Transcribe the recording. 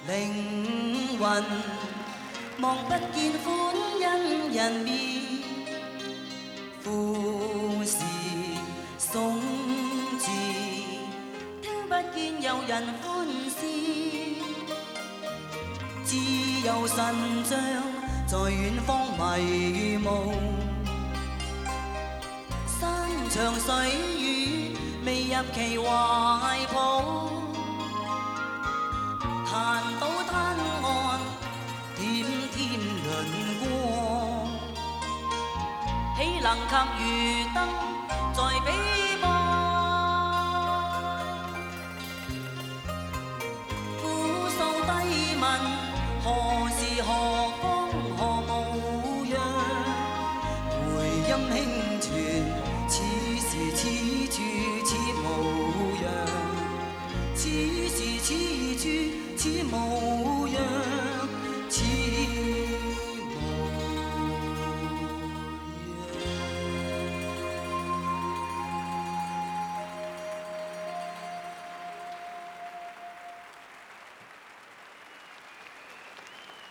靈魂，望不見歡欣人面，富士松字，聽不見有人歡笑，只有神像在遠方迷霧，山長水遠未入其懷抱。彈到灘岸，點點輪光，豈能及漁燈在彼岸？苦訴低問，何時何方何模樣？回音輕傳，此時此處此模樣，此時此處此模樣。